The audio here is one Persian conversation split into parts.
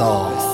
بساز.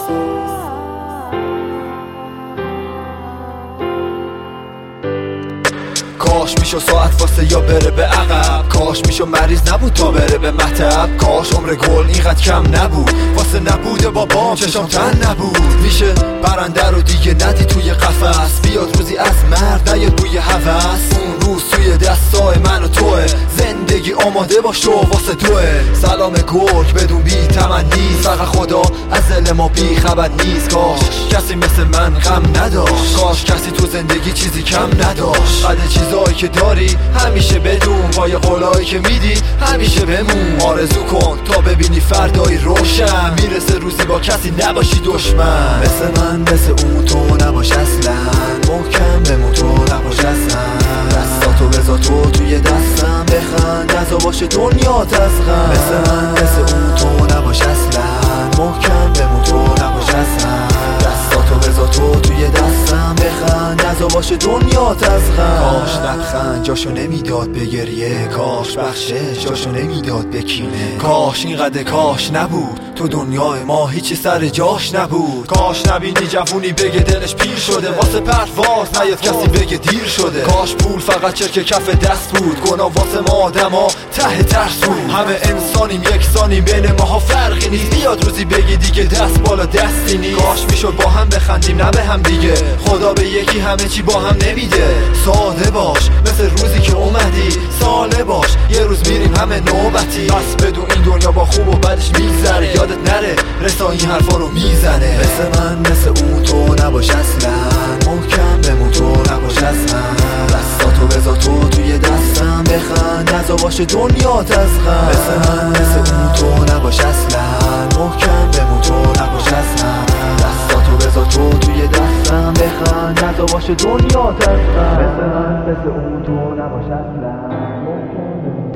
کاش میشو ساعت واسه یا بره به عقب، کاش میشو مریض نبود تا بره به مطب، کاش عمر گل اینقدر کم نبود واسه نبوده بابام چشام تن نبود. میشه پرنده رو دیگه ندی توی قفس، بیاد روزی از مرد نیاد بوی هوس. اون روز توی دستای من و توه، زندگی آماده باش تو واسه توه. سلام گرگ بدون بی تمنی، فقط خدا از دل ما بی خبر نیست. کاش کسی مثل من غم نداشت، کاش کسی تو زندگی چیزی کم نداشت. قدر چیزایی که داری همیشه بدون، پای قولایی که میدی همیشه بمون. آرزو کن تا ببینی فردایی روشن، میرسه روزی با کسی نباشی دشمن. مثل من مثل اون تو نباش اصلا، محکم بمون تو نباش اصلا. دستاتو بذار تو توی دستم، بخند نزا باشه دنیات از غم. مثل من مثل اون تو نباش اصلا، محکم بمون تو نباش اصلا. دستاتو بذار تو توی دستم، بخند نزا باشه دنیات از غم. کاش لبخند جاشو نمیداد به گریه، کاش بخشش جاشو نمیداد به کینه. کاش اینقدر کاش نبود تو دنیای ما هیچی سر جاش نبود. کاش نبینی جوونی بگه دلش پیر شده، واسه پرواز نیاد کسی بگه دیر شده. کاش پول فقط چرک کف دست بود، گناه واسه ما آدما ته ترس بود. همه انسانیم یکسانیم، بین ماها فرقی نیست، بیاد روزی بگی دیگه دست بالا دستی نیست. کاش میشد با هم بخندیم نه به هم دیگه، خدا به یکی همه چی با هم نمیده. ساده باش مثل روزی که اومدی، ساله باش یه روز میریم همه نوبتی. بس بدون این دنیا با خوب و بدش میگذره، یادت نره رسا این حرفا رو میزنه. مثل من مثل اون تو نباش اصلا، محکم بمون تو نباش اصلا. دستاتو بذار تو توی دستم، بخند نزا باشه دنیات از غم. مثل من مثل اون تو نباش اصلا، محکم بمون تو نباش اصلا. دستاتو بذار تو توی دستم، بخند نزا باشه دنیات از غم. مثل من مثل اون تو نباش اصلا، محکم بمون